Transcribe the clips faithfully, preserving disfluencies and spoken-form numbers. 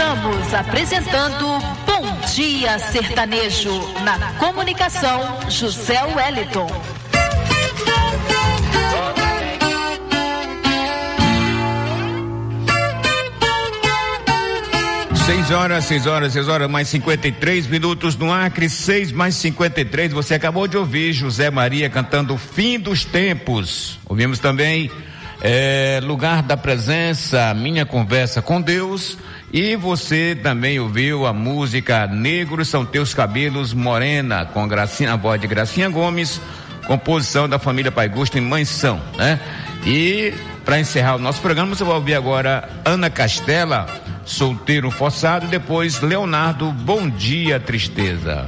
Estamos apresentando Bom Dia Sertanejo. Na comunicação, José Wellington. Seis horas, seis horas, seis horas, mais cinquenta e três minutos no Acre, seis mais cinquenta e três. Você acabou de ouvir José Maria cantando o Fim dos Tempos. Ouvimos também é, Lugar da Presença, Minha Conversa com Deus. E você também ouviu a música Negros São Teus Cabelos, Morena, com Gracinha, a voz de Gracinha Gomes, composição da família Pai Gusto em Mansão, né? E para encerrar o nosso programa, você vai ouvir agora Ana Castela, Solteiro Forçado, depois Leonardo, Bom Dia Tristeza.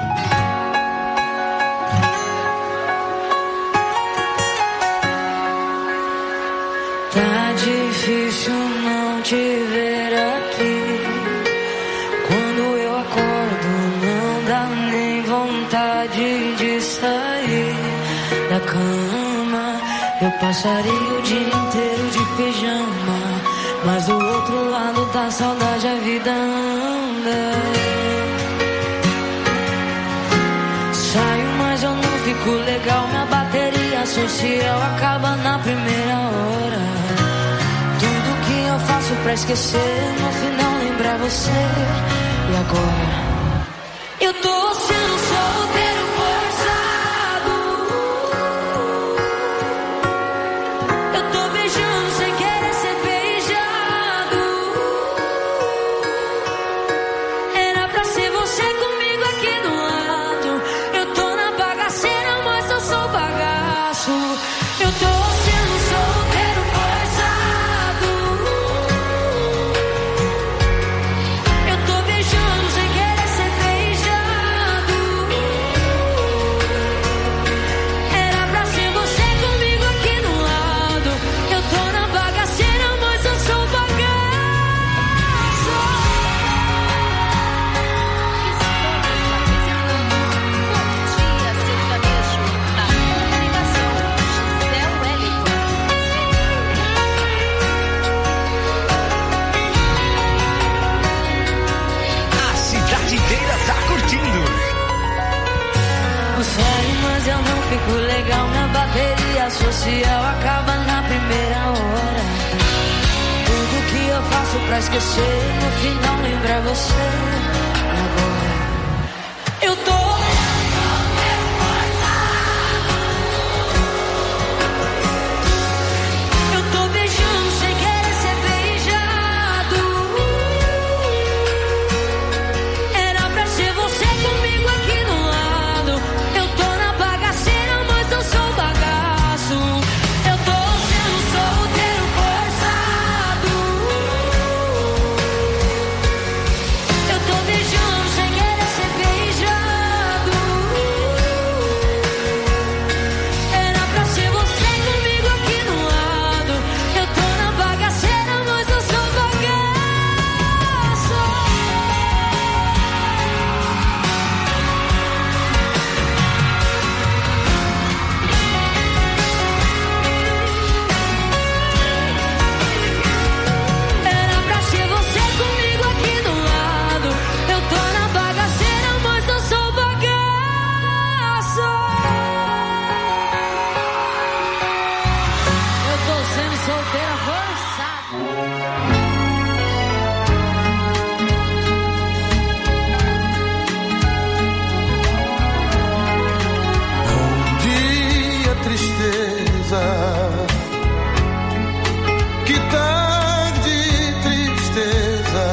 Tá difícil não te ver aqui. Quando eu acordo não dá nem vontade de sair da cama. Eu passaria o dia inteiro de pijama, mas do outro lado da saudade a vida anda. Saio, mas eu não fico legal. Minha bateria social acaba na primeira hora. Tudo que eu faço pra esquecer, no final lembrar você. E agora? Eu tô sendo solteiro forçado. Eu tô beijando sem querer ser beijado. Era pra ser você comigo aqui do lado. Eu tô na bagaceira, mas eu sou bagaço. Eu tô sendo solteiro forçado. Eu tô beijando sem querer ser beijado. Era pra ser você comigo aqui do lado. Eu tô na bagaceira, mas eu sou bagaço. A cidade inteira tá curtindo. Eu saio, mas eu não fico legal. Minha bateria social acaba na primeira hora. Tudo que eu faço pra esquecer, no final lembrar você. Agora eu tô. Eu tô beijando sem querer ser beijado. Era pra ser você comigo aqui do lado. Eu tô na bagaceira, mas eu sou bagaço. Eu tô sendo solteiro forçado. Eu tô beijando sem querer ser beijado. Era pra ser você comigo aqui do lado. Eu tô na bagaceira, mas eu sou bagaço. Era pra ser você comigo aqui do lado. Eu tô na bagaceira, mas eu sou bagaço. Eu tô sendo solteira forçada. Bom dia, tristeza. Que tarde, tristeza.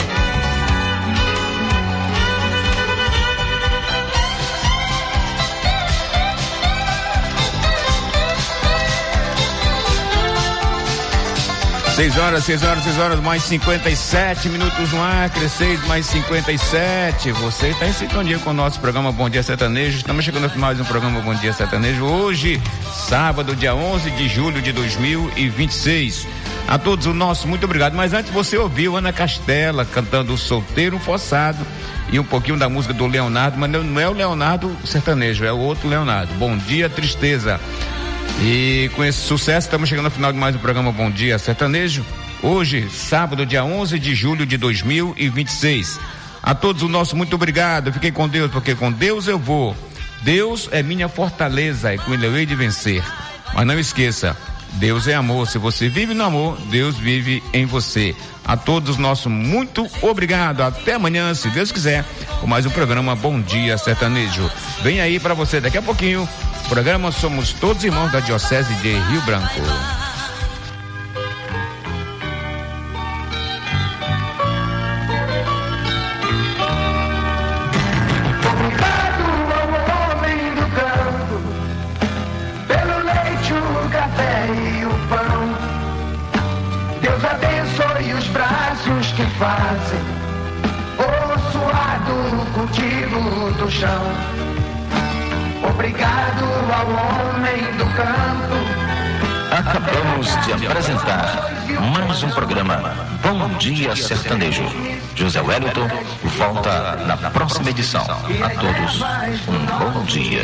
Seis horas, seis horas, seis horas, mais cinquenta e sete minutos no Acre, seis mais cinquenta e sete. Você está em sintonia com o nosso programa Bom Dia Sertanejo. Estamos chegando ao final de um programa Bom Dia Sertanejo. Hoje, sábado, dia onze de julho de dois mil e vinte e seis. A todos o nosso muito obrigado. Mas antes você ouviu Ana Castela cantando Solteiro Forçado e um pouquinho da música do Leonardo, mas não é o Leonardo sertanejo, é o outro Leonardo. Bom Dia Tristeza. E com esse sucesso estamos chegando ao final de mais um programa Bom Dia Sertanejo. Hoje, sábado, dia onze de julho de dois mil e vinte e seis. A todos o nosso muito obrigado. Fiquem com Deus, porque com Deus eu vou. Deus é minha fortaleza e com Ele eu hei de vencer. Mas não esqueça, Deus é amor. Se você vive no amor, Deus vive em você. A todos nosso muito obrigado. Até amanhã, se Deus quiser, com mais um programa Bom Dia Sertanejo. Vem aí para você daqui a pouquinho. O programa Somos Todos Irmãos da Diocese de Rio Branco. Que fazem o suado cultivo do chão. Obrigado ao homem do campo. Acabamos de apresentar mais um programa Bom Dia Sertanejo. José Wellington volta na próxima edição. A todos um bom dia.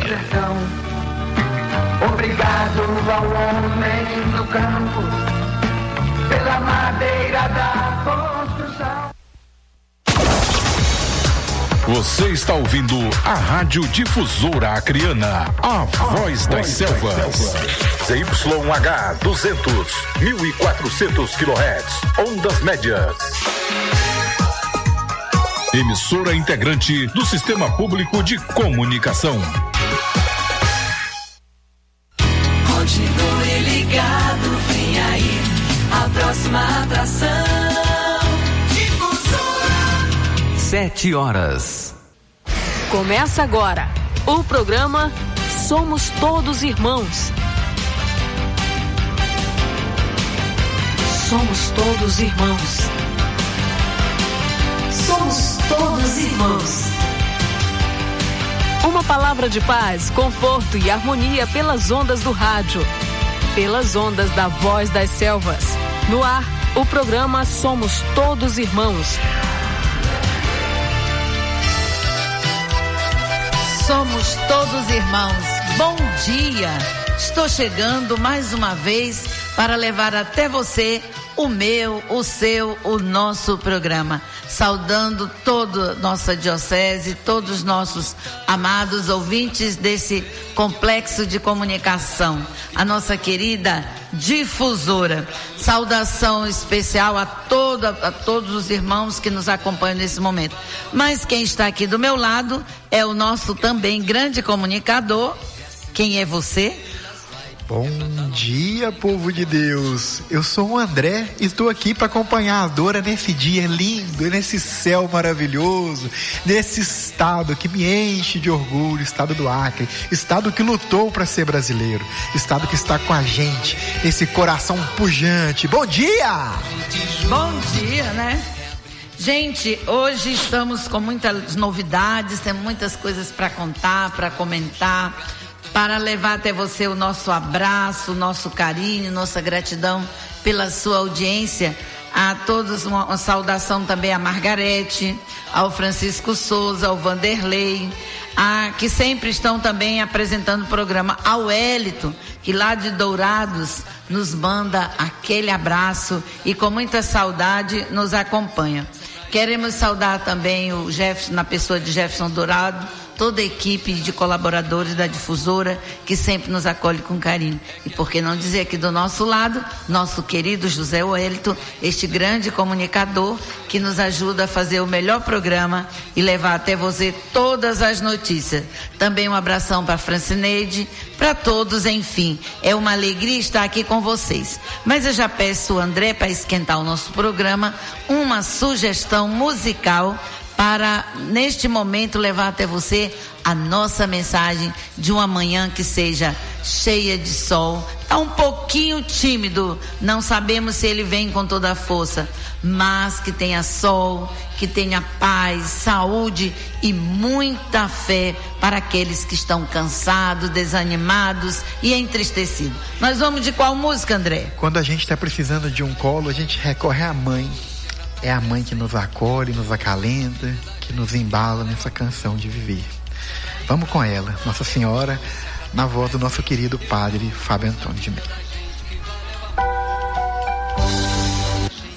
Obrigado ao homem do campo pela madeira da construção. Você está ouvindo a Rádio Difusora Acreana, a voz das selvas. Z Y H duzentos, mil e quatrocentos quilohertz, ondas médias. Emissora integrante do Sistema Público de Comunicação. Continue ligado, vem aí a próxima atração. Sete horas. Começa agora o programa Somos Todos Irmãos. Somos todos irmãos. Somos todos irmãos. Uma palavra de paz, conforto e harmonia pelas ondas do rádio, pelas ondas da Voz das Selvas. No ar, o programa Somos Todos Irmãos. Somos todos irmãos. Bom dia! Estou chegando mais uma vez para levar até você o meu, o seu, o nosso programa. Saudando toda nossa diocese, todos os nossos amados ouvintes desse complexo de comunicação. A nossa querida Difusora. Saudação especial a, toda, a todos os irmãos que nos acompanham nesse momento. Mas quem está aqui do meu lado é o nosso também grande comunicador. Quem é você? Bom dia, povo de Deus. Eu sou o André e estou aqui para acompanhar a Dora nesse dia lindo, nesse céu maravilhoso, nesse estado que me enche de orgulho, estado do Acre, estado que lutou para ser brasileiro, estado que está com a gente, esse coração pujante. Bom dia! Bom dia, né? Gente, hoje estamos com muitas novidades, temos muitas coisas para contar, para comentar, para levar até você o nosso abraço, o nosso carinho, nossa gratidão pela sua audiência. A todos uma, uma saudação também a Margarete, ao Francisco Souza, ao Vanderlei, a, que sempre estão também apresentando o programa, ao Wellington, que lá de Dourados nos manda aquele abraço e com muita saudade nos acompanha. Queremos saudar também o Jefferson, na pessoa de Jefferson Dourado, toda a equipe de colaboradores da Difusora que sempre nos acolhe com carinho. E por que não dizer aqui do nosso lado, nosso querido José Wellington, este grande comunicador que nos ajuda a fazer o melhor programa e levar até você todas as notícias. Também um abração para a Francineide, para todos, enfim. É uma alegria estar aqui com vocês. Mas eu já peço o André para esquentar o nosso programa, uma sugestão musical para, neste momento, levar até você a nossa mensagem de uma manhã que seja cheia de sol. Está um pouquinho tímido, não sabemos se ele vem com toda a força, mas que tenha sol, que tenha paz, saúde e muita fé para aqueles que estão cansados, desanimados e entristecidos. Nós vamos de qual música, André? Quando a gente está precisando de um colo, a gente recorre à mãe. É a mãe que nos acolhe, nos acalenta, que nos embala nessa canção de viver. Vamos com ela, Nossa Senhora, na voz do nosso querido padre Fábio Antônio de Mello.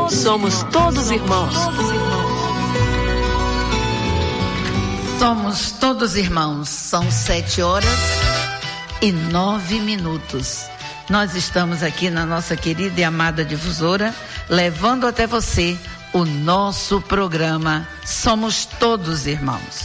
Somos todos irmãos. Somos todos irmãos. São sete horas e nove minutos. Nós estamos aqui na nossa querida e amada difusora, levando até você o nosso programa Somos Todos Irmãos.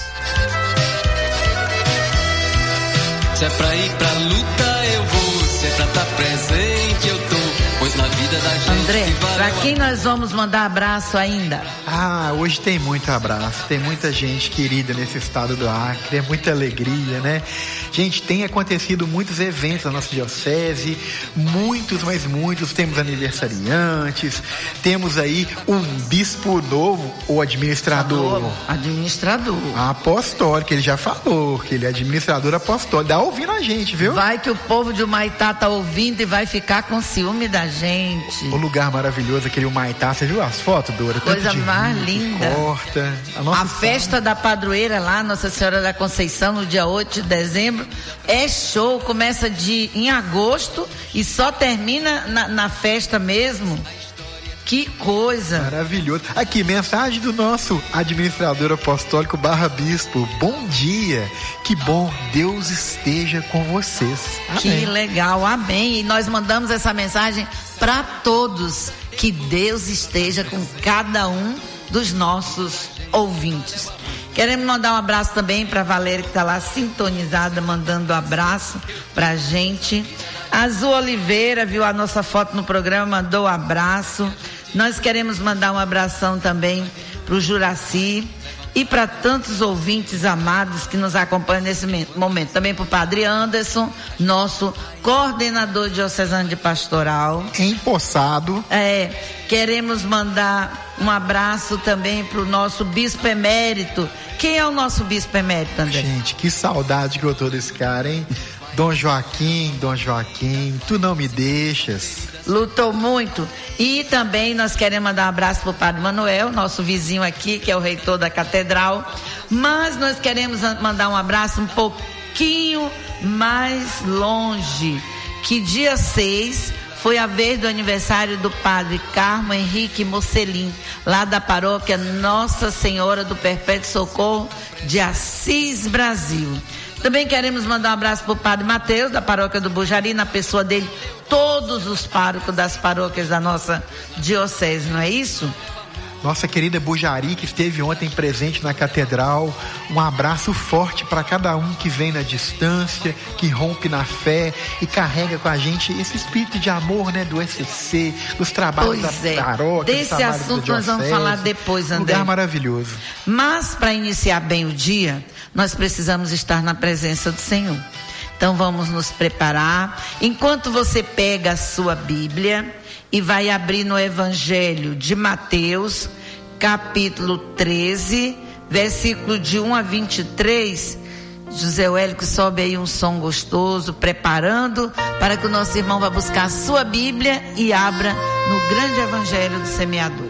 Se é pra ir pra luta eu vou, se é pra estar presente eu tô, pois na vida da gente... André, pra quem nós vamos mandar abraço ainda? Ah, hoje tem muito abraço, tem muita gente querida nesse estado do Acre, é muita alegria, né? Gente, tem acontecido muitos eventos na nossa diocese, muitos, mas muitos, temos aniversariantes, temos aí um bispo novo, o administrador. Administrador. Apostólico, ele já falou que ele é administrador apostólico, dá ouvindo a gente, viu? Vai que o povo de Humaitá tá ouvindo e vai ficar com ciúme da gente. O lugar maravilhoso, aquele Humaitá, você viu as fotos, Dora? Coisa mais linda. Corta. A, nossa a festa da padroeira lá, Nossa Senhora da Conceição, no dia oito de dezembro, é show, começa de, em agosto e só termina na, na festa mesmo. Que coisa. Maravilhoso. Aqui, mensagem do nosso administrador apostólico barra bispo. Bom dia. Que bom Deus esteja com vocês. Amém. Que legal. Amém. E nós mandamos essa mensagem para todos. Que Deus esteja com cada um dos nossos ouvintes. Queremos mandar um abraço também para a Valéria, que está lá sintonizada, mandando um abraço para a gente. A Azul Oliveira viu a nossa foto no programa, mandou um abraço. Nós queremos mandar um abração também para o Juraci e para tantos ouvintes amados que nos acompanham nesse momento. Também para o Padre Anderson, nosso coordenador diocesano de pastoral. Empossado. É, queremos mandar um abraço também para o nosso bispo emérito. Quem é o nosso bispo emérito, André? Gente, que saudade que eu tô desse cara, hein? Dom Joaquim, Dom Joaquim, tu não me deixas. Lutou muito. E também nós queremos mandar um abraço para o Padre Manuel, nosso vizinho aqui, que é o reitor da catedral. Mas nós queremos mandar um abraço um pouquinho mais longe, que dia seis foi a vez do aniversário do Padre Carmo Henrique Mocelin, lá da paróquia Nossa Senhora do Perpétuo Socorro de Assis, Brasil. Também queremos mandar um abraço para o Padre Mateus, da paróquia do Bujari, na pessoa dele, todos os párocos das paróquias da nossa diocese, não é isso? Nossa querida Bujari, que esteve ontem presente na catedral, um abraço forte para cada um que vem na distância, que rompe na fé e carrega com a gente esse espírito de amor, né, do E C C, dos trabalhos pois da é. paróquia. Desse assunto nós vamos falar depois, André. Lugar maravilhoso. Mas para iniciar bem o dia, nós precisamos estar na presença do Senhor. Então vamos nos preparar. Enquanto você pega a sua Bíblia e vai abrir no Evangelho de Mateus, capítulo treze, versículo de um a vinte e três. José Wélio, sobe aí um som gostoso, preparando para que o nosso irmão vá buscar a sua Bíblia e abra no grande Evangelho do Semeador.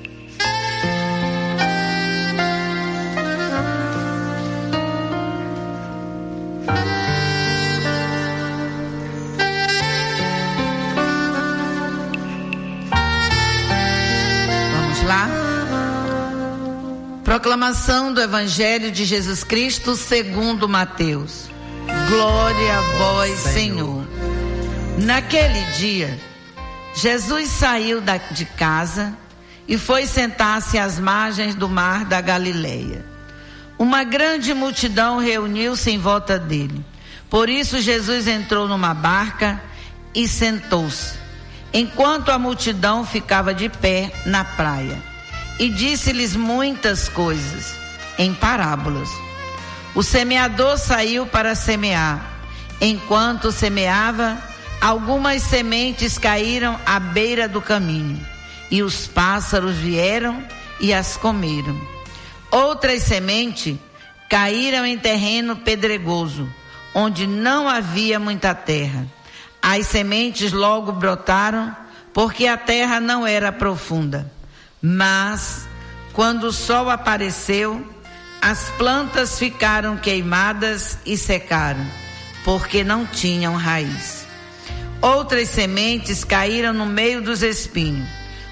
Proclamação do Evangelho de Jesus Cristo segundo Mateus. Glória a vós, Senhor. Naquele dia, Jesus saiu da, de casa e foi sentar-se às margens do mar da Galileia. Uma grande multidão reuniu-se em volta dele. Por isso Jesus entrou numa barca e sentou-se, enquanto a multidão ficava de pé na praia. E disse-lhes muitas coisas, em parábolas. O semeador saiu para semear. Enquanto semeava, algumas sementes caíram à beira do caminho, e os pássaros vieram e as comeram. Outras sementes caíram em terreno pedregoso, onde não havia muita terra. As sementes logo brotaram, porque a terra não era profunda. Mas, quando o sol apareceu, as plantas ficaram queimadas e secaram, porque não tinham raiz. Outras sementes caíram no meio dos espinhos.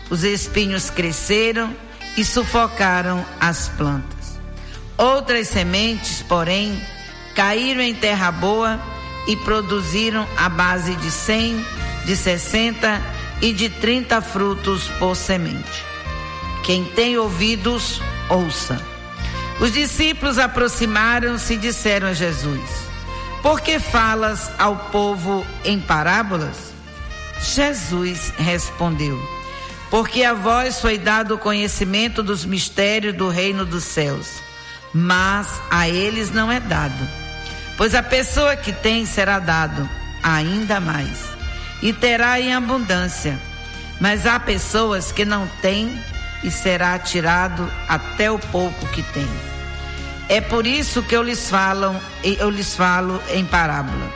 Os espinhos cresceram e sufocaram as plantas. Outras sementes, porém, caíram em terra boa e produziram a base de cem, de sessenta e de trinta frutos por semente. Quem tem ouvidos, ouça. Os discípulos aproximaram-se e disseram a Jesus: por que falas ao povo em parábolas? Jesus respondeu: porque a vós foi dado o conhecimento dos mistérios do reino dos céus, mas a eles não é dado. Pois a pessoa que tem será dado ainda mais, e terá em abundância. Mas há pessoas que não têm, e será tirado até o pouco que tem. É por isso que eu lhes falo, eu lhes falo em parábola.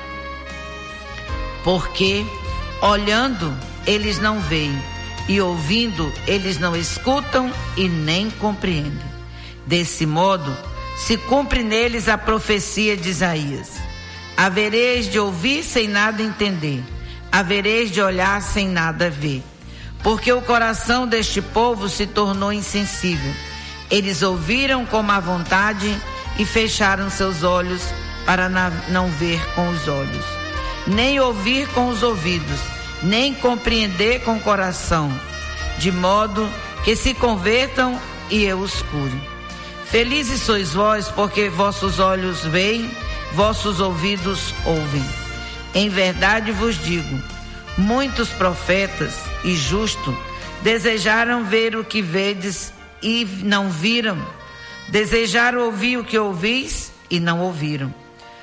Porque olhando eles não veem, e ouvindo eles não escutam e nem compreendem. Desse modo se cumpre neles a profecia de Isaías: havereis de ouvir sem nada entender, havereis de olhar sem nada ver. Porque o coração deste povo se tornou insensível. Eles ouviram com má vontade e fecharam seus olhos para não ver com os olhos, nem ouvir com os ouvidos, nem compreender com o coração, de modo que se convertam e eu os cure. Felizes sois vós, porque vossos olhos veem, vossos ouvidos ouvem. Em verdade vos digo, muitos profetas e justos desejaram ver o que vedes e não viram, desejaram ouvir o que ouvis e não ouviram.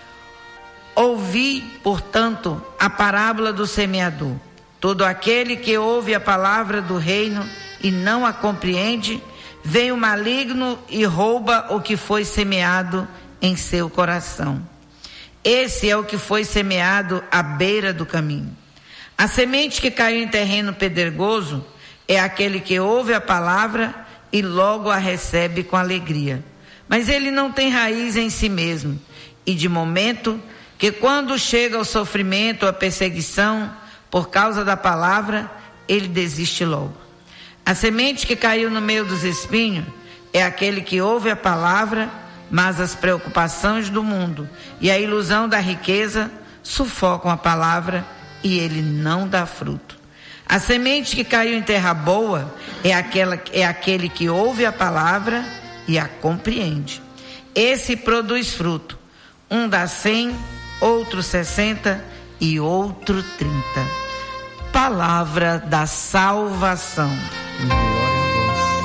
Ouvi, portanto, a parábola do semeador. Todo aquele que ouve a palavra do reino e não a compreende, vem o maligno e rouba o que foi semeado em seu coração. Esse é o que foi semeado à beira do caminho. A semente que caiu em terreno pedregoso é aquele que ouve a palavra e logo a recebe com alegria. Mas ele não tem raiz em si mesmo, e de momento que quando chega o sofrimento, a perseguição, por causa da palavra, ele desiste logo. A semente que caiu no meio dos espinhos é aquele que ouve a palavra, mas as preocupações do mundo e a ilusão da riqueza sufocam a palavra e ele não dá fruto. A semente que caiu em terra boa é, aquela, é aquele que ouve a palavra e a compreende. Esse produz fruto. Um dá cem, outro sessenta e outro trinta. Palavra da salvação. Glória a vós,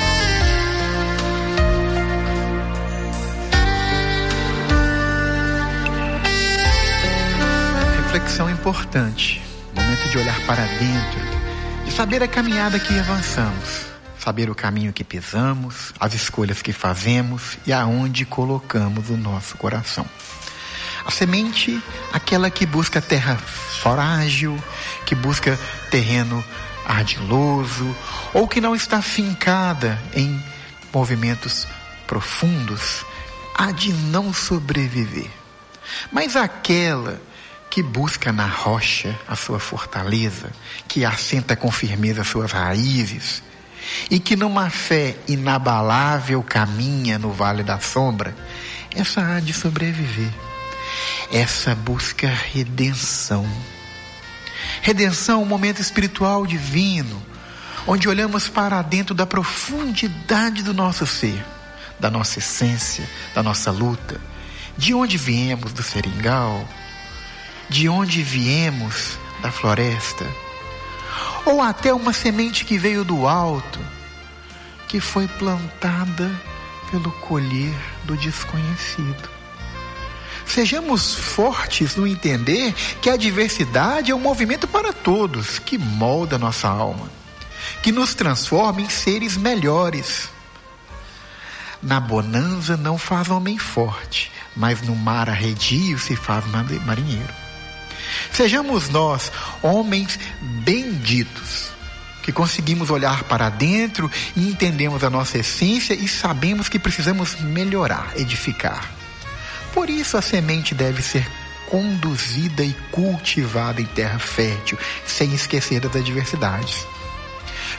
Senhor. Reflexão importante. Momento de olhar para dentro, de saber a caminhada que avançamos, saber o caminho que pisamos, as escolhas que fazemos e aonde colocamos o nosso coração. A semente, aquela que busca terra frágil, que busca terreno ardiloso, ou que não está fincada em movimentos profundos, há de não sobreviver. Mas aquela que busca na rocha a sua fortaleza, que assenta com firmeza as suas raízes, e que numa fé inabalável caminha no vale da sombra, essa há de sobreviver. Essa busca redenção. Redenção, um momento espiritual divino, onde olhamos para dentro da profundidade do nosso ser, da nossa essência, da nossa luta. De onde viemos? Do seringal? De onde viemos? Da floresta? Ou até uma semente que veio do alto, que foi plantada pelo colher do desconhecido. Sejamos fortes no entender que a diversidade é um movimento para todos, que molda nossa alma, que nos transforma em seres melhores. Na bonança não faz homem forte, mas no mar arredio se faz marinheiro. Sejamos nós homens benditos, que conseguimos olhar para dentro e entendemos a nossa essência e sabemos que precisamos melhorar, edificar. Por isso a semente deve ser conduzida e cultivada em terra fértil, sem esquecer das adversidades.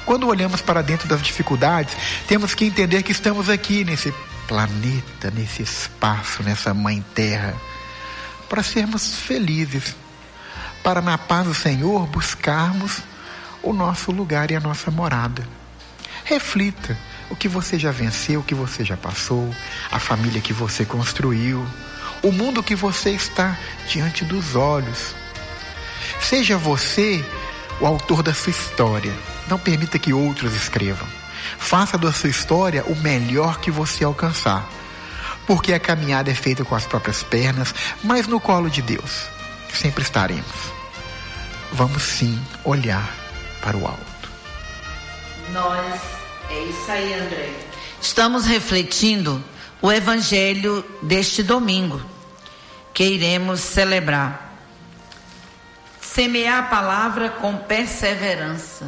Quando olhamos para dentro das dificuldades, temos que entender que estamos aqui nesse planeta, nesse espaço, nessa mãe terra, para sermos felizes, para na paz do Senhor buscarmos o nosso lugar e a nossa morada. Reflita o que você já venceu, o que você já passou, a família que você construiu, o mundo que você está diante dos olhos. Seja você o autor da sua história. Não permita que outros escrevam. Faça da sua história o melhor que você alcançar. Porque a caminhada é feita com as próprias pernas, mas no colo de Deus sempre estaremos. Vamos sim olhar para o alto. Nós, é isso aí, André. Estamos refletindo o evangelho deste domingo, que iremos celebrar. Semear a palavra com perseverança.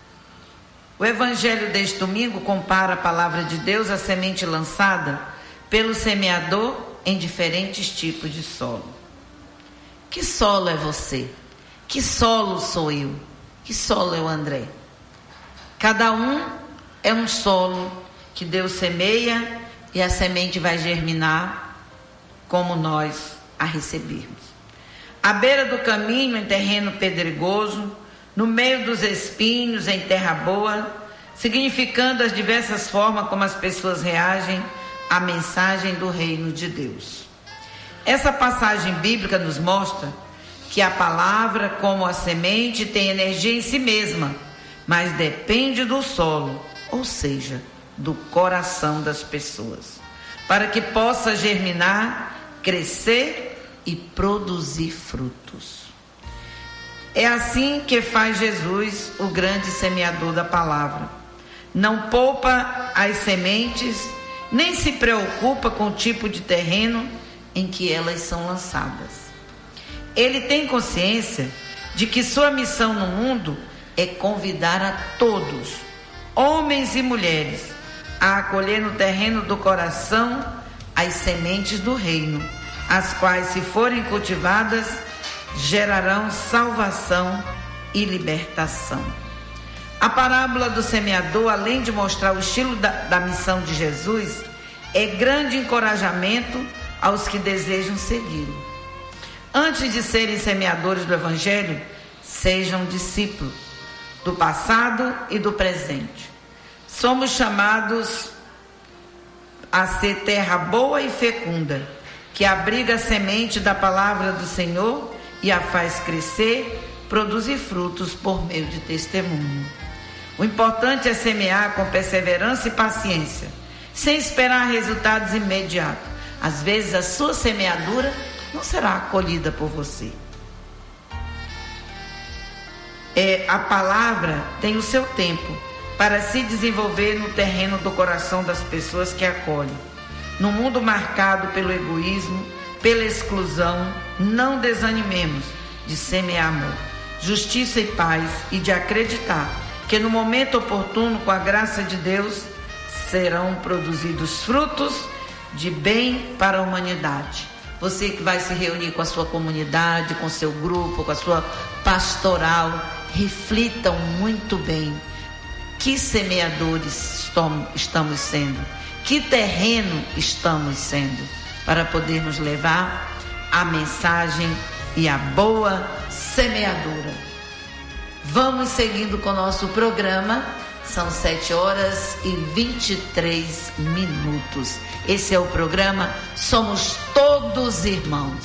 O evangelho deste domingo compara a palavra de Deus à semente lançada pelo semeador em diferentes tipos de solo. Que solo é você? Que solo sou eu? Que solo é o André? Cada um é um solo que Deus semeia e a semente vai germinar como nós a recebermos. À beira do caminho, em terreno pedregoso, no meio dos espinhos, em terra boa, significando as diversas formas como as pessoas reagem à mensagem do reino de Deus. Essa passagem bíblica nos mostra que a palavra, como a semente, tem energia em si mesma, mas depende do solo, ou seja, do coração das pessoas, para que possa germinar, crescer e produzir frutos. É assim que faz Jesus, o grande semeador da palavra. Não poupa as sementes, nem se preocupa com o tipo de terreno em que elas são lançadas. Ele tem consciência de que sua missão no mundo é convidar a todos, homens e mulheres, a acolher no terreno do coração as sementes do reino, as quais, se forem cultivadas, gerarão salvação e libertação. A parábola do semeador, além de mostrar o estilo da, da missão de Jesus, é grande encorajamento aos que desejam segui-lo. Antes de serem semeadores do evangelho, sejam discípulos do passado e do presente. Somos chamados a ser terra boa e fecunda, que abriga a semente da palavra do Senhor e a faz crescer, produzir frutos por meio de testemunho. O importante é semear com perseverança e paciência, sem esperar resultados imediatos. Às vezes a sua semeadura não será acolhida por você. É, a palavra tem o seu tempo para se desenvolver no terreno do coração das pessoas que acolhem. No mundo marcado pelo egoísmo, pela exclusão, não desanimemos de semear amor, justiça e paz, e de acreditar que no momento oportuno, com a graça de Deus, serão produzidos frutos de bem para a humanidade. Você que vai se reunir com a sua comunidade, com seu grupo, com a sua pastoral, reflitam muito bem que semeadores estamos sendo, que terreno estamos sendo, para podermos levar a mensagem e a boa semeadura. Vamos seguindo com o nosso programa. São sete horas e vinte e três minutos. Esse é o programa Somos Todos Irmãos.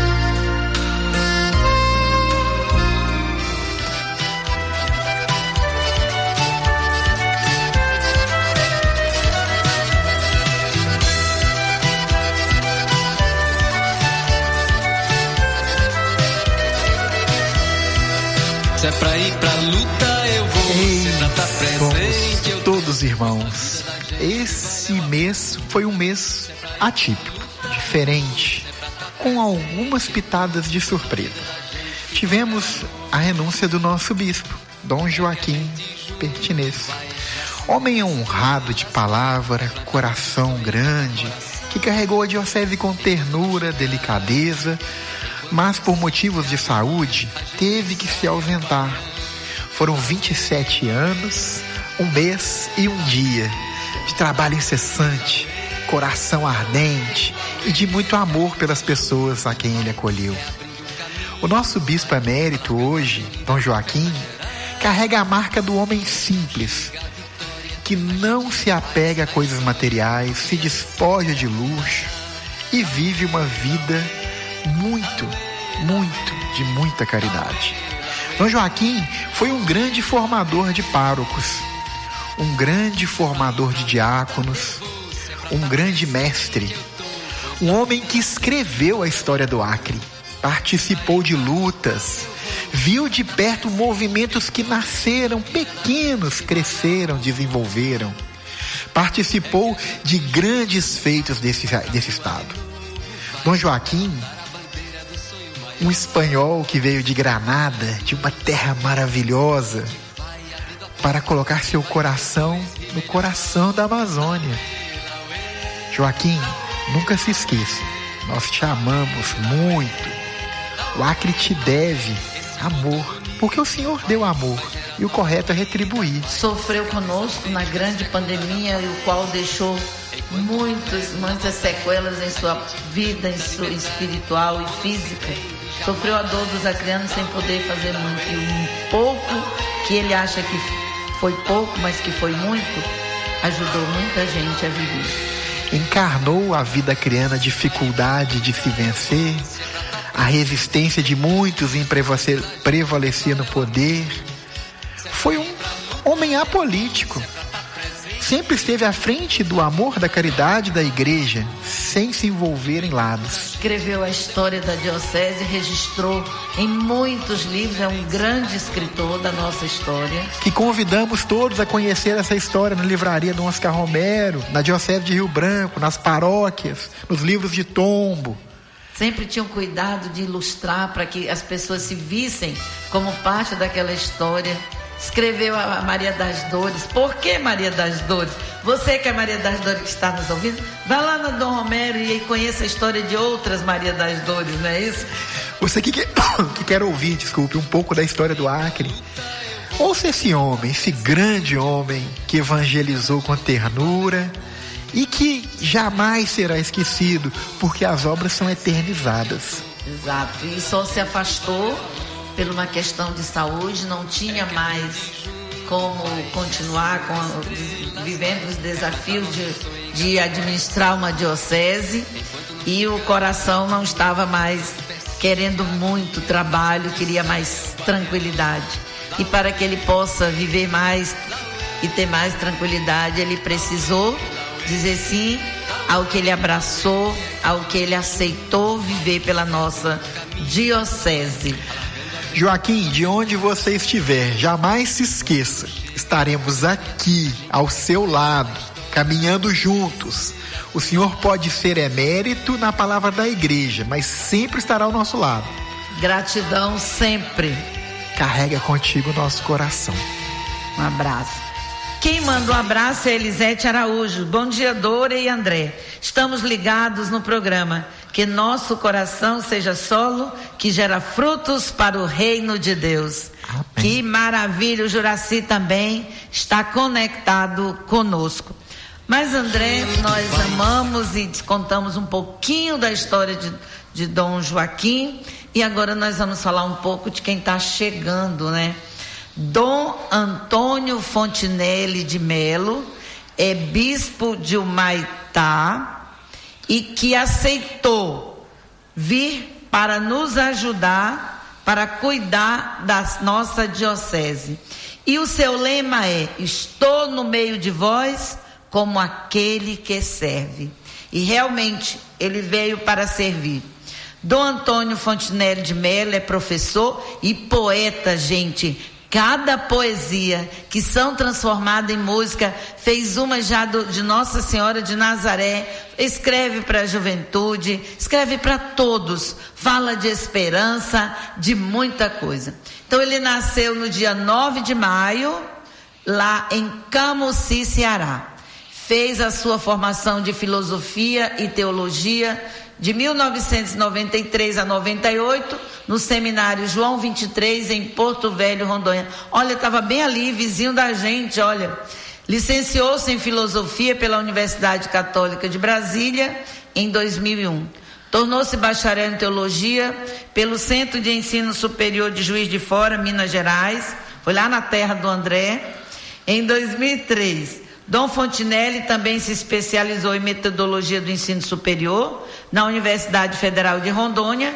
Se é pra ir pra luta, eu vou. Ei, Se tá presente, eu todos irmãos. Esse mês foi um mês atípico, diferente, com algumas pitadas de surpresa. Tivemos a renúncia do nosso bispo, Dom Joaquim Pertinez. Homem honrado de palavra, coração grande, que carregou a diocese com ternura, delicadeza, mas por motivos de saúde teve que se ausentar. Foram vinte e sete anos um mês e um dia de trabalho incessante, coração ardente e de muito amor pelas pessoas a quem ele acolheu. O nosso bispo emérito hoje, Dom Joaquim, carrega a marca do homem simples, que não se apega a coisas materiais, se despoja de luxo e vive uma vida muito, muito, de muita caridade. Dom Joaquim foi um grande formador de párocos, um grande formador de diáconos, um grande mestre, um homem que escreveu a história do Acre, participou de lutas, viu de perto movimentos que nasceram pequenos, cresceram, desenvolveram, participou de grandes feitos desse, desse estado. Dom Joaquim, um espanhol que veio de Granada, de uma terra maravilhosa, para colocar seu coração no coração da Amazônia. Joaquim, nunca se esqueça, nós te amamos muito. O Acre te deve amor, porque o Senhor deu amor e o correto é retribuir. Sofreu conosco na grande pandemia, o qual deixou muitas, muitas sequelas em sua vida, em sua espiritual e física. Sofreu a dor dos acreanos sem poder fazer muito. E um pouco que ele acha que foi pouco, mas que foi muito, ajudou muita gente a viver. Encarnou a vida acreana, a dificuldade de se vencer, a resistência de muitos em prevalecer, prevalecer no poder. Foi um homem apolítico. Sempre esteve à frente do amor, da caridade da igreja, sem se envolver em lados. Escreveu a história da diocese, registrou em muitos livros, é um grande escritor da nossa história. Que convidamos todos a conhecer essa história na livraria do Oscar Romero, na diocese de Rio Branco, nas paróquias, nos livros de tombo. Sempre tinham cuidado de ilustrar para que as pessoas se vissem como parte daquela história. Escreveu a Maria das Dores. Por que Maria das Dores? Você que é Maria das Dores que está nos ouvindo, vá lá no Dom Romero e conheça a história de outras Maria das Dores, não é isso? Você que quer, que quer ouvir, desculpe, um pouco da história do Acre, ouça esse homem, esse grande homem que evangelizou com ternura e que jamais será esquecido, porque as obras são eternizadas. Exato, e só se afastou por uma questão de saúde, não tinha mais como continuar com, vivendo os desafios de, de administrar uma diocese, e o coração não estava mais querendo muito trabalho, queria mais tranquilidade. E para que ele possa viver mais e ter mais tranquilidade, ele precisou dizer sim ao que ele abraçou, ao que ele aceitou viver pela nossa diocese. Joaquim, de onde você estiver, jamais se esqueça, estaremos aqui ao seu lado, caminhando juntos. O Senhor pode ser emérito na palavra da igreja, mas sempre estará ao nosso lado. Gratidão sempre. Carrega contigo o nosso coração. Um abraço. Quem manda um abraço é Elisete Araújo. Bom dia, Dora e André. Estamos ligados no programa. Que nosso coração seja solo que gera frutos para o reino de Deus. Amém. Que maravilha, o Juraci também está conectado conosco. Mas, André, nós amamos e contamos um pouquinho da história de, de Dom Joaquim, e agora nós vamos falar um pouco de quem está chegando, né? Dom Antônio Fontinelli de Melo é bispo de Humaitá e que aceitou vir para nos ajudar, para cuidar da nossa diocese. E o seu lema é: estou no meio de vós como aquele que serve. E realmente ele veio para servir. Dom Antônio Fontinelli de Melo é professor e poeta, gente. Cada poesia que são transformadas em música, fez uma já do, de Nossa Senhora de Nazaré, escreve para a juventude, escreve para todos, fala de esperança, de muita coisa. Então ele nasceu no dia nove de maio, lá em Camucí, Ceará. Fez a sua formação de filosofia e teologia de mil novecentos e noventa e três a noventa e oito, no seminário João vinte e três, em Porto Velho, Rondônia. Olha, estava bem ali, vizinho da gente, olha. Licenciou-se em filosofia pela Universidade Católica de Brasília em dois mil e um. Tornou-se bacharel em teologia pelo Centro de Ensino Superior de Juiz de Fora, Minas Gerais. Foi lá na terra do André. Em dois mil e três, Dom Fontinelli também se especializou em metodologia do ensino superior na Universidade Federal de Rondônia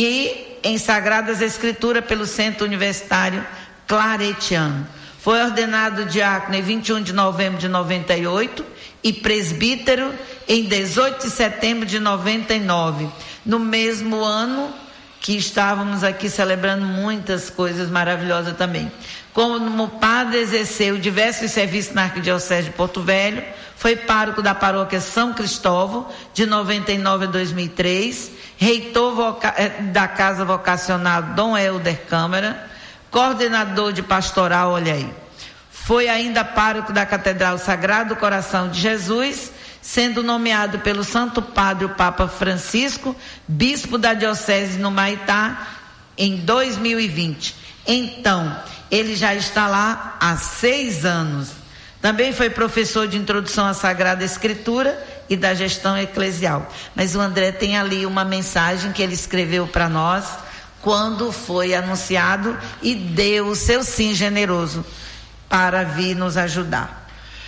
e em Sagradas Escrituras pelo Centro Universitário Claretiano. Foi ordenado diácono em vinte e um de novembro de noventa e oito e presbítero em dezoito de setembro de noventa e nove. No mesmo ano que estávamos aqui celebrando muitas coisas maravilhosas também. Como padre, exerceu diversos serviços na Arquidiocese de Porto Velho, foi pároco da paróquia São Cristóvão, de noventa e nove a dois mil e três, reitor voca- da Casa Vocacional Dom Helder Câmara, coordenador de pastoral, olha aí. Foi ainda pároco da Catedral Sagrado Coração de Jesus, sendo nomeado pelo Santo Padre, o Papa Francisco, bispo da Diocese no Maitá, em dois mil e vinte. Então, ele já está lá há seis anos. Também foi professor de introdução à Sagrada Escritura e da gestão eclesial. Mas o André tem ali uma mensagem que ele escreveu para nós quando foi anunciado e deu o seu sim generoso para vir nos ajudar.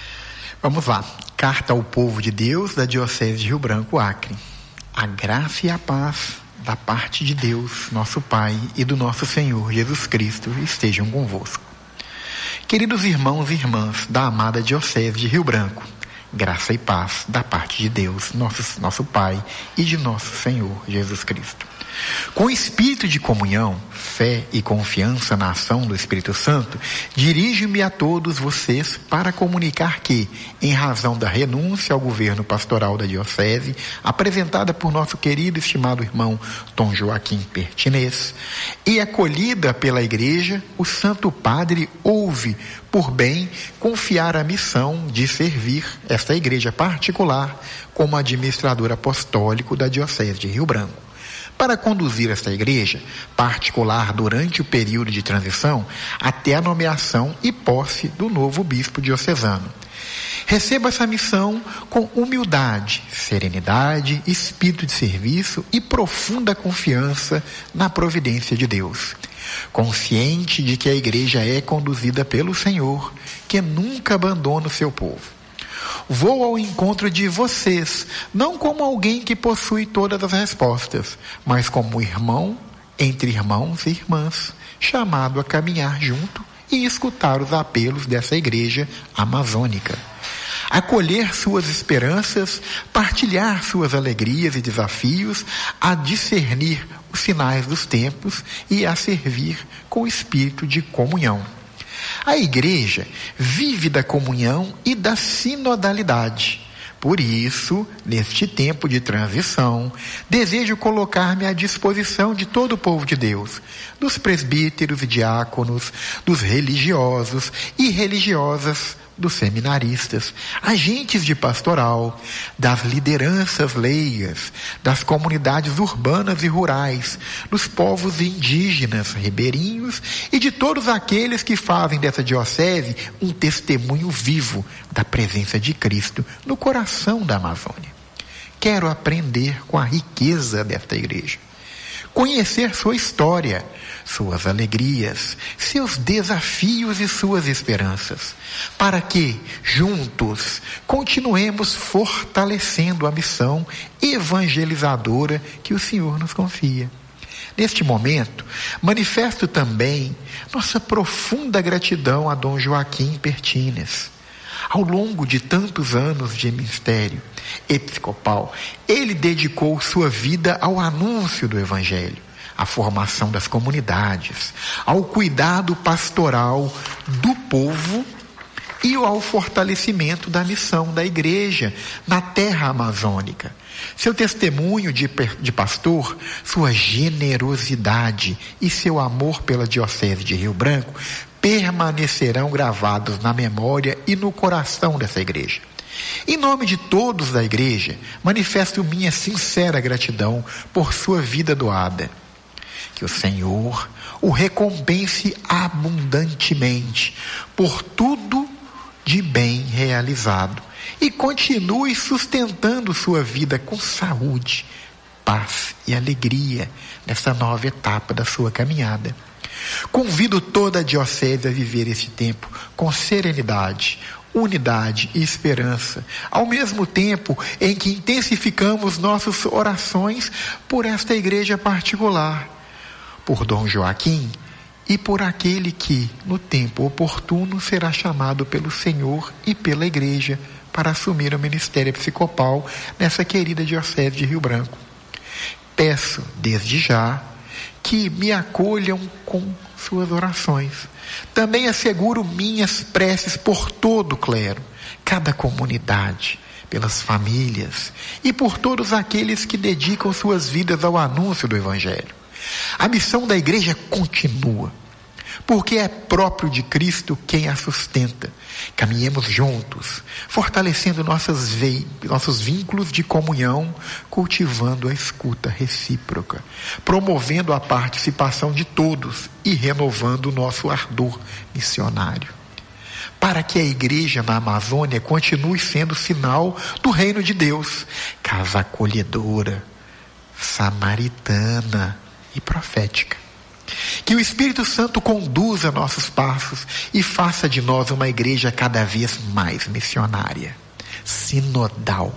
Vamos lá. Carta ao povo de Deus da Diocese de Rio Branco, Acre. A graça e a paz da parte de Deus, nosso Pai, e do nosso Senhor Jesus Cristo estejam convosco. Queridos irmãos e irmãs da amada Diocese de Rio Branco, graça e paz da parte de Deus, nosso, nosso Pai, e de nosso Senhor Jesus Cristo. Com espírito de comunhão, fé e confiança na ação do Espírito Santo, dirijo-me a todos vocês para comunicar que, em razão da renúncia ao governo pastoral da Diocese, apresentada por nosso querido e estimado irmão Dom Joaquim Pertinez, e acolhida pela Igreja, o Santo Padre ouve por bem confiar a missão de servir esta Igreja particular como administrador apostólico da Diocese de Rio Branco. Para conduzir esta igreja particular durante o período de transição até a nomeação e posse do novo bispo diocesano. Receba essa missão com humildade, serenidade, espírito de serviço e profunda confiança na providência de Deus. Consciente de que a igreja é conduzida pelo Senhor, que nunca abandona o seu povo. Vou ao encontro de vocês, não como alguém que possui todas as respostas, mas como irmão entre irmãos e irmãs, chamado a caminhar junto e escutar os apelos dessa igreja amazônica. Acolher suas esperanças, partilhar suas alegrias e desafios, a discernir os sinais dos tempos e a servir com espírito de comunhão. A igreja vive da comunhão e da sinodalidade. Por isso, neste tempo de transição, desejo colocar-me à disposição de todo o povo de Deus, dos presbíteros e diáconos, dos religiosos e religiosas, dos seminaristas, agentes de pastoral, das lideranças leigas, das comunidades urbanas e rurais, dos povos indígenas, ribeirinhos e de todos aqueles que fazem dessa diocese um testemunho vivo da presença de Cristo no coração da Amazônia. Quero aprender com a riqueza desta igreja, conhecer sua história, suas alegrias, seus desafios e suas esperanças, para que, juntos, continuemos fortalecendo a missão evangelizadora que o Senhor nos confia. Neste momento, manifesto também nossa profunda gratidão a Dom Joaquim Pertinez. Ao longo de tantos anos de ministério episcopal, ele dedicou sua vida ao anúncio do Evangelho, à formação das comunidades, ao cuidado pastoral do povo e ao fortalecimento da missão da igreja na terra amazônica. Seu testemunho de, de pastor, sua generosidade e seu amor pela Diocese de Rio Branco permanecerão gravados na memória e no coração dessa igreja. Em nome de todos da igreja, manifesto minha sincera gratidão por sua vida doada. Que o Senhor o recompense abundantemente por tudo de bem realizado e continue sustentando sua vida com saúde, paz e alegria nessa nova etapa da sua caminhada. Convido toda a diocese a viver esse tempo com serenidade, unidade e esperança, ao mesmo tempo em que intensificamos nossas orações por esta igreja particular, por Dom Joaquim e por aquele que, no tempo oportuno, será chamado pelo Senhor e pela igreja para assumir o ministério episcopal nessa querida diocese de Rio Branco. Peço, desde já, que me acolham com suas orações. Também asseguro minhas preces por todo o clero, cada comunidade, pelas famílias e por todos aqueles que dedicam suas vidas ao anúncio do Evangelho. A missão da igreja continua, porque é próprio de Cristo quem a sustenta. Caminhemos juntos, fortalecendo nossas ve- nossos vínculos de comunhão, cultivando a escuta recíproca, promovendo a participação de todos e renovando o nosso ardor missionário. Para que a igreja na Amazônia continue sendo sinal do reino de Deus, casa acolhedora, samaritana e profética. Que o Espírito Santo conduza nossos passos e faça de nós uma igreja cada vez mais missionária, sinodal,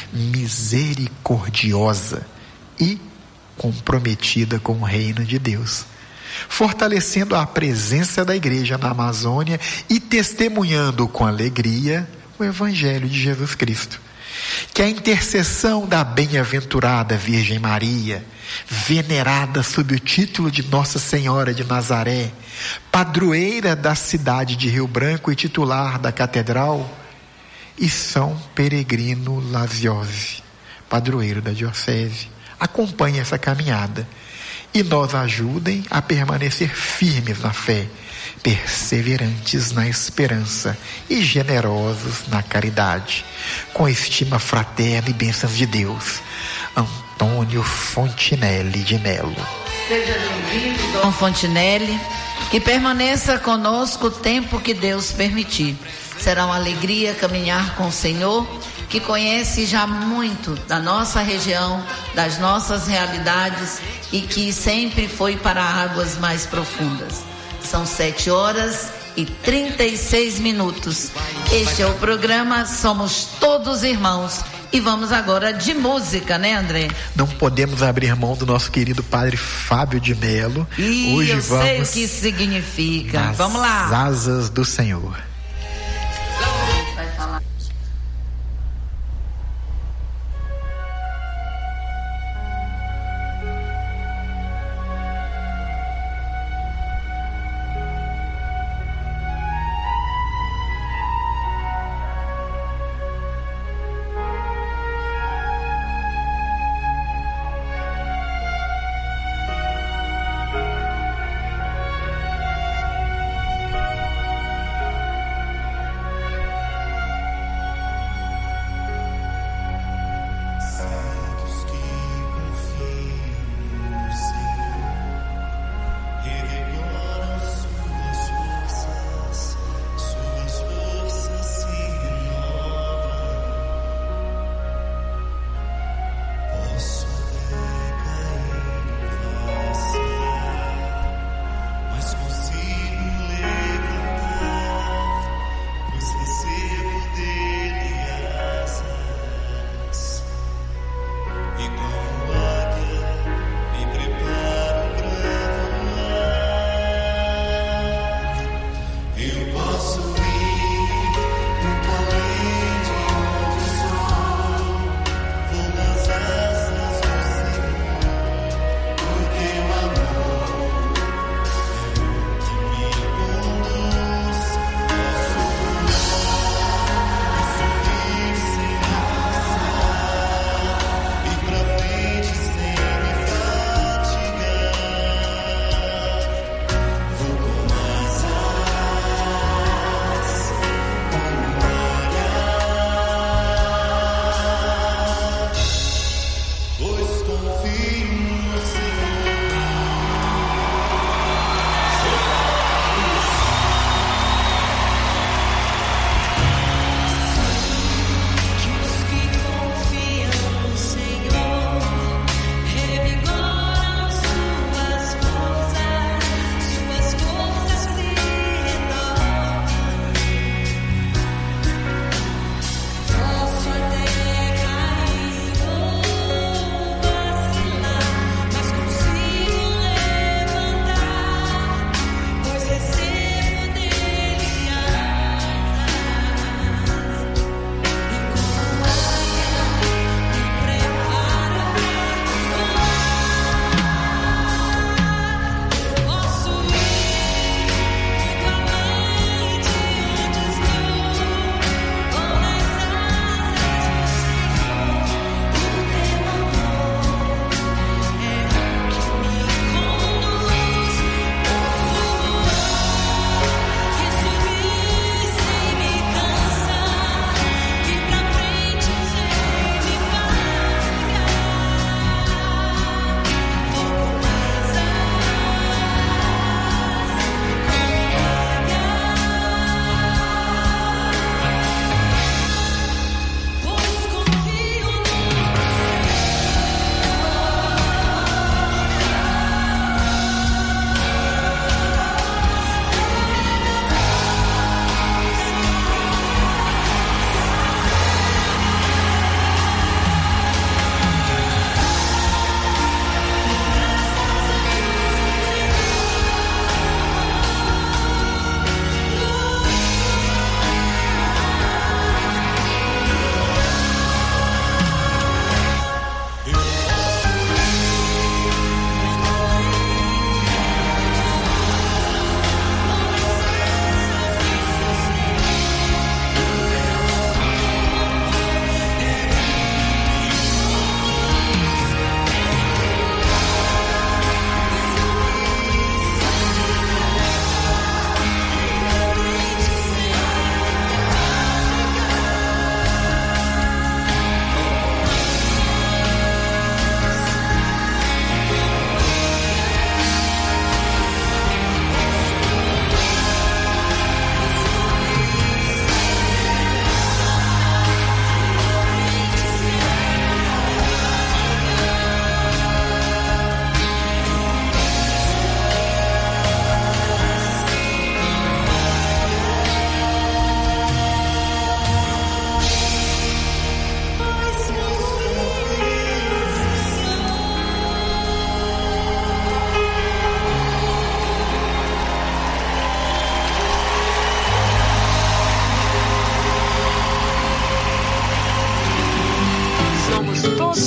misericordiosa e comprometida com o reino de Deus, fortalecendo a presença da igreja na Amazônia e testemunhando com alegria o Evangelho de Jesus Cristo. Que a intercessão da bem-aventurada Virgem Maria, venerada sob o título de Nossa Senhora de Nazaré, padroeira da cidade de Rio Branco e titular da catedral, e São Peregrino Laziose, padroeiro da diocese, acompanhe essa caminhada e nos ajudem a permanecer firmes na fé, perseverantes na esperança e generosos na caridade, com estima fraterna e bênçãos de Deus. Antônio Fontinelli de Melo. Seja bem-vindo, Dom Fontinelli, que permaneça conosco o tempo que Deus permitir. Será uma alegria caminhar com o Senhor, que conhece já muito da nossa região, das nossas realidades e que sempre foi para águas mais profundas. São sete horas e trinta e seis minutos. Este é o programa Somos Todos Irmãos. E vamos agora de música, né, André? Não podemos abrir mão do nosso querido padre Fábio de Melo. E hoje eu vamos sei o que isso significa. nas Vamos lá. asas do Senhor.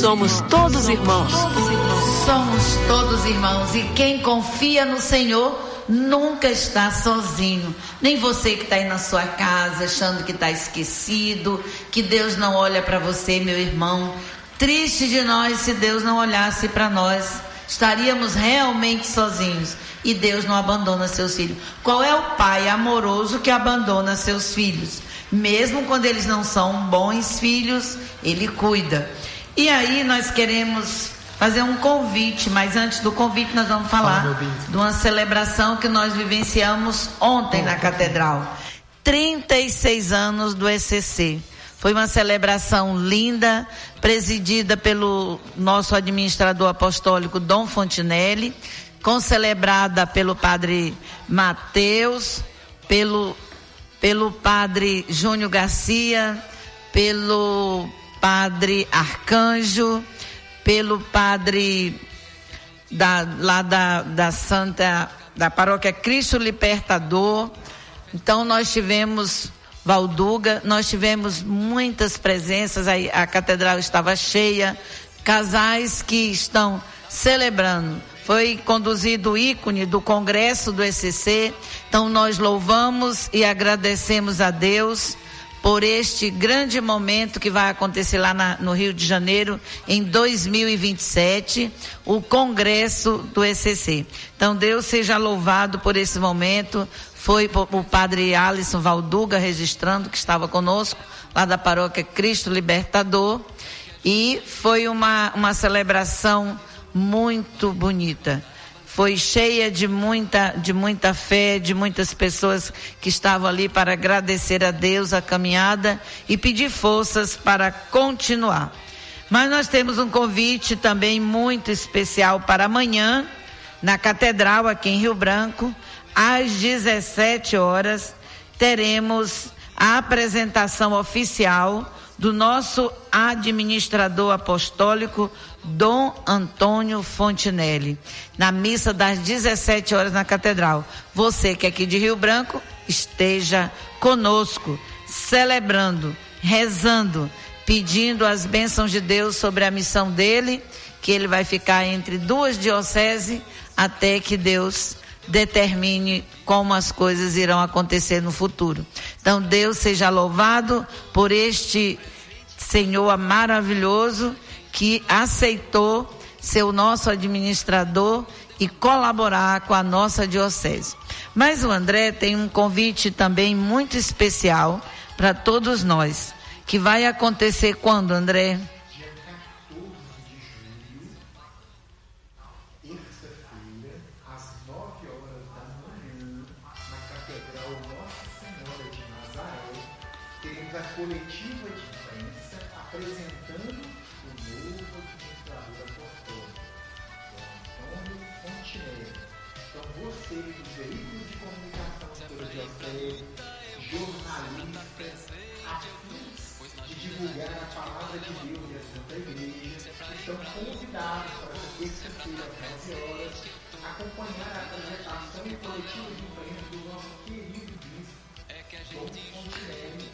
Somos todos irmãos. Somos todos irmãos. E quem confia no Senhor nunca está sozinho. Nem você que está aí na sua casa achando que está esquecido, que Deus não olha para você, meu irmão. Triste de nós se Deus não olhasse para nós. Estaríamos realmente sozinhos. E Deus não abandona seus filhos. Qual é o pai amoroso que abandona seus filhos? Mesmo quando eles não são bons filhos, ele cuida. E aí nós queremos fazer um convite, mas antes do convite nós vamos falar de uma celebração que nós vivenciamos ontem na Catedral. trinta e seis anos do E C C. Foi uma celebração linda, presidida pelo nosso administrador apostólico Dom Fontinelli, concelebrada pelo padre Mateus, pelo, pelo padre Júnior Garcia, pelo padre Arcanjo, pelo padre da, lá da, da Santa, da paróquia Cristo Libertador. Então nós tivemos Valduga, nós tivemos muitas presenças, a, a catedral estava cheia, casais que estão celebrando. Foi conduzido o ícone do Congresso do E C C, então nós louvamos e agradecemos a Deus por este grande momento que vai acontecer lá na, no Rio de Janeiro em dois mil e vinte e sete, o Congresso do E C C. Então Deus seja louvado por esse momento. Foi o padre Alisson Valduga registrando, que estava conosco lá da paróquia Cristo Libertador, e foi uma, uma celebração muito bonita. Foi cheia de muita, de muita fé, de muitas pessoas que estavam ali para agradecer a Deus a caminhada e pedir forças para continuar. Mas nós temos um convite também muito especial para amanhã, na Catedral, aqui em Rio Branco, às dezessete horas, teremos a apresentação oficial do nosso administrador apostólico, Dom Antônio Fontinelli, na missa das dezessete horas na Catedral. Você que é aqui de Rio Branco, esteja conosco, celebrando, rezando, pedindo as bênçãos de Deus sobre a missão dele, que ele vai ficar entre duas dioceses até que Deus determine como as coisas irão acontecer no futuro. Então Deus seja louvado por este Senhor maravilhoso que aceitou ser o nosso administrador e colaborar com a nossa diocese. Mas o André tem um convite também muito especial para todos nós, que vai acontecer quando, André? Coletiva de imprensa apresentando o novo administrador apostólico, Dom Antônio Fontinelli. Então você, dos veículos de comunicação pela diocese, jornalistas, afins de divulgar a palavra de Deus e a Santa Igreja, estão convidados para essa terça-feira, às nove horas, acompanhar a apresentação e coletiva de imprensa do nosso querido bispo, Dom Fontinelli.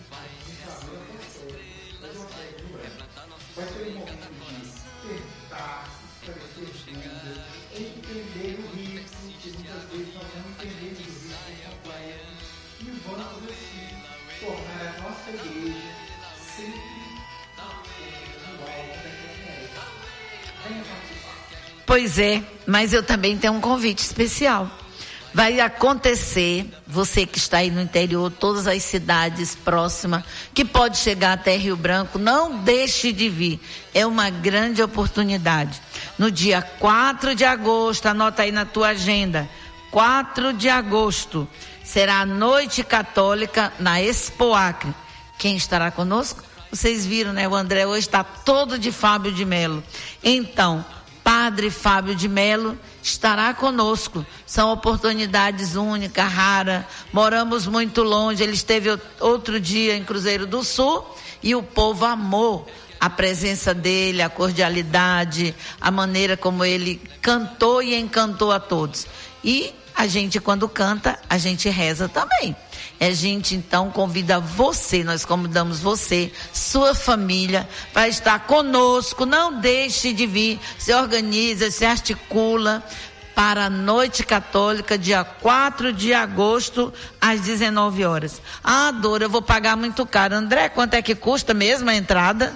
Vai ter um momento de perguntar, esclarecer dúvidas, entender o ritmo, que muitas vezes nós não entendemos o ritmo completo, e vamos assim tornar a nossa igreja sempre no alto da caminhada. Venha participar. Pois é, mas eu também tenho um convite especial. Vai acontecer, você que está aí no interior, todas as cidades próximas, que pode chegar até Rio Branco, não deixe de vir. É uma grande oportunidade. No dia quatro de agosto, anota aí na tua agenda, quatro de agosto, será a Noite Católica na Expo Acre. Quem estará conosco? Vocês viram, né? O André hoje está todo de Fábio de Melo. Então, Padre Fábio de Melo estará conosco. São oportunidades únicas, raras. Moramos muito longe. Ele esteve outro dia em Cruzeiro do Sul e o povo amou a presença dele, a cordialidade, a maneira como ele cantou e encantou a todos. E a gente, quando canta, a gente reza também. A gente então convida você, nós convidamos você, sua família, para estar conosco. Não deixe de vir, se organiza, se articula para a Noite Católica, dia quatro de agosto, às dezenove horas. Ah, Dora, eu vou pagar muito caro. André, quanto é que custa mesmo a entrada?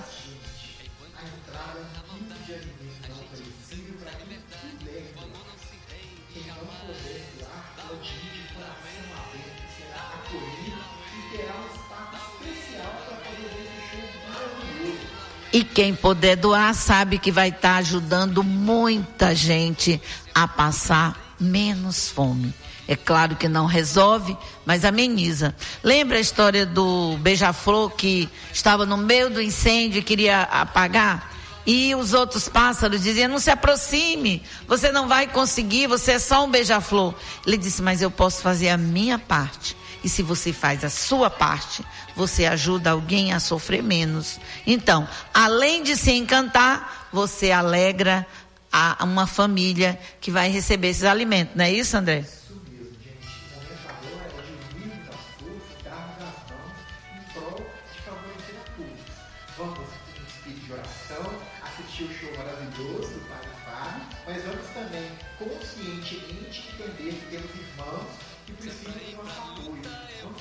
E quem puder doar sabe que vai estar ajudando muita gente a passar menos fome. É claro que não resolve, mas ameniza. Lembra a história do beija-flor que estava no meio do incêndio e queria apagar? E os outros pássaros diziam, não se aproxime, você não vai conseguir, você é só um beija-flor. Ele disse, mas eu posso fazer a minha parte. E se você faz a sua parte, você ajuda alguém a sofrer menos. Então, além de se encantar, você alegra a uma família que vai receber esses alimentos. Não é isso, André? Isso mesmo, gente. O momento agora é de unirmos as forças, darmos as mãos em prol de favorecer a todos. Vamos em espírito de oração, assistir o show maravilhoso do Pai e Pai, mas vamos também conscientemente entender que temos irmãos que precisam do nosso apoio.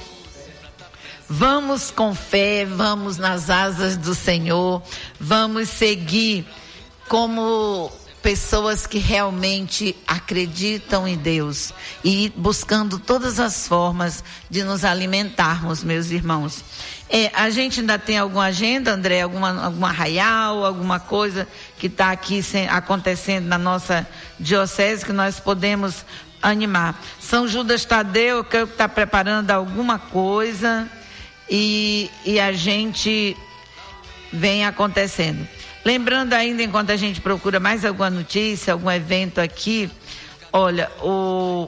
Vamos com fé, vamos nas asas do Senhor, vamos seguir como pessoas que realmente acreditam em Deus e buscando todas as formas de nos alimentarmos, meus irmãos. É, a gente ainda tem alguma agenda, André? Alguma, alguma arraial, alguma coisa que está aqui sem, acontecendo na nossa diocese que nós podemos animar? São Judas Tadeu, que está preparando alguma coisa e, e a gente vem acontecendo. Lembrando ainda, enquanto a gente procura mais alguma notícia, algum evento aqui, olha, o...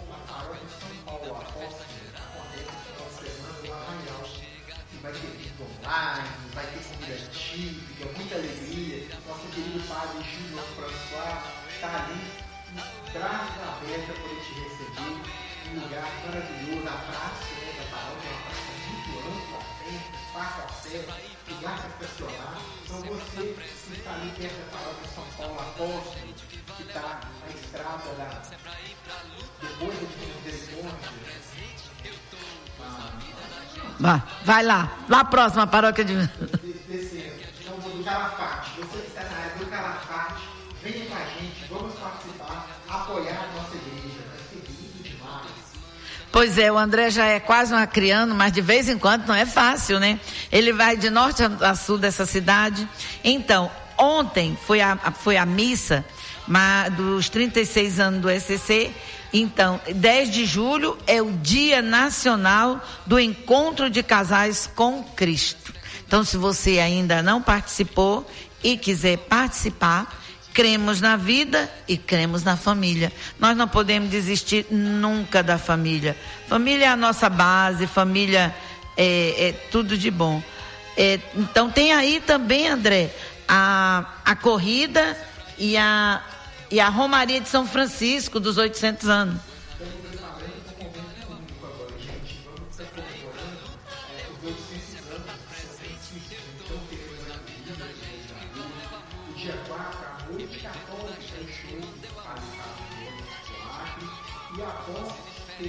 vai ter vídeo online, vai ter comida típica, muita alegria. Nosso querido padre Júlio François está ali, braços abertos para te receber, um lugar maravilhoso, a praça, né, da paróquia, uma praça muito ampla, aberta, fácil acesso, lugar para estacionar. Então você que está ali perto da paróquia São Paulo Apóstolo, que está na estrada da, depois da Divina Misericórdia, Vai, vai lá, lá próxima a paróquia de... Descendo, então do Calafate, você que está na área do Calafate, venha com a gente, vamos participar, apoiar a nossa igreja, vai ser lindo demais. Pois é, o André já é quase um acriano, mas de vez em quando não é fácil, né? Ele vai de norte a sul dessa cidade. Então, ontem foi a, foi a missa mas, dos trinta e seis anos do S C C. Então, dez de julho é o Dia Nacional do Encontro de Casais com Cristo. Então, se você ainda não participou e quiser participar, cremos na vida e cremos na família. Nós não podemos desistir nunca da família. Família é a nossa base, família é, é tudo de bom. É, então, tem aí também, André, a, a corrida e a... e a Romaria de São Francisco dos oitocentos anos.